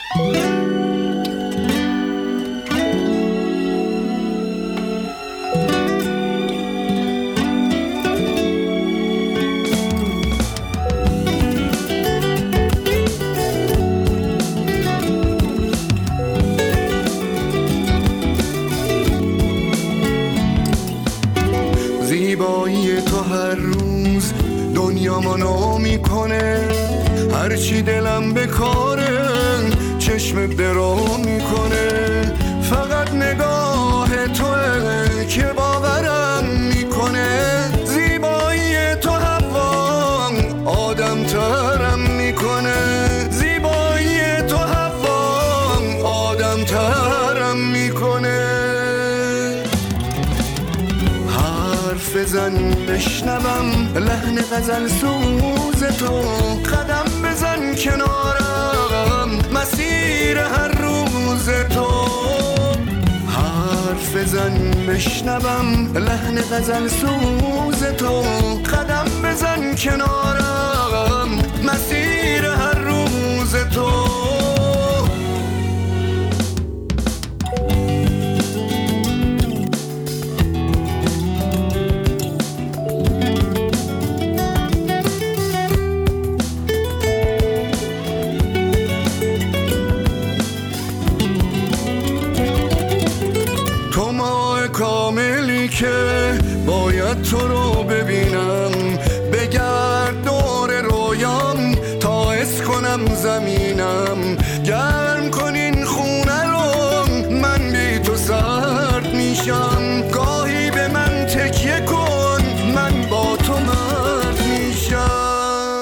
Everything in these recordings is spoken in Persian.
زیبایی تو هر روز دنیا منو میکنه، هرچی دلم به کاره چشمت درو میکنه. فقط نگاه توه که باورم میکنه، زیبایی تو هوا آدم ترم میکنه، زیبایی تو هوا آدم ترم میکنه. حرف بزن بشنوم لحن غزل سوز تو، قدم بزن کنارم مسیر هر روز تو. حرف بزن بشنوم لحن غزل سوز تو، قدم بزن کنارم مسیر هر روز تو. کاملی که باید تو رو ببینم، بگرد دور رویام تا حس کنم زمینم. گرم کنین خونه رو من بی تو سرد میشم، گاهی به من تکیه کن من با تو مرد میشم.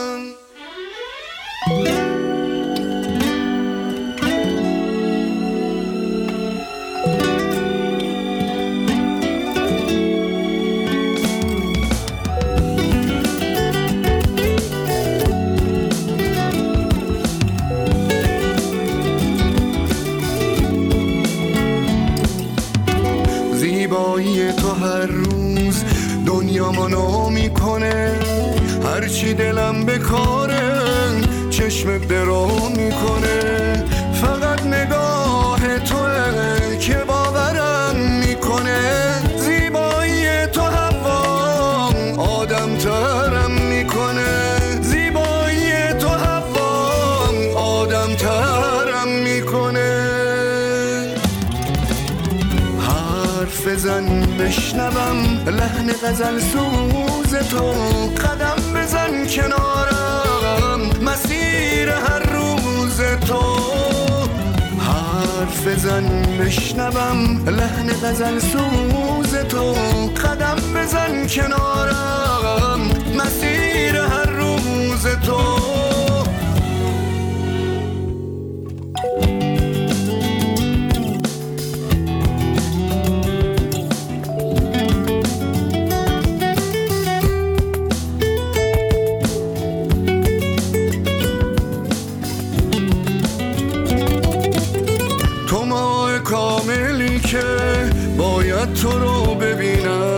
زیبایی تو هر روز دنیا منو میکنه، هرچی دلم به کاره چشمت درو میکنه. فقط نگاه توه که باورم میکنه، زیبایی تو هوا آدم ترم میکنه، زیبایی تو هوا آدم ترم میکنه. حرف بزن بشنوم لحن غزل سوز تو، قدم بزن کنارم مسیر هر روز تو. حرف بزن بشنوم لحن غزل سوز تو، قدم بزن کنارم مسیر هر روز تو. کاملی که باید تو رو ببینم،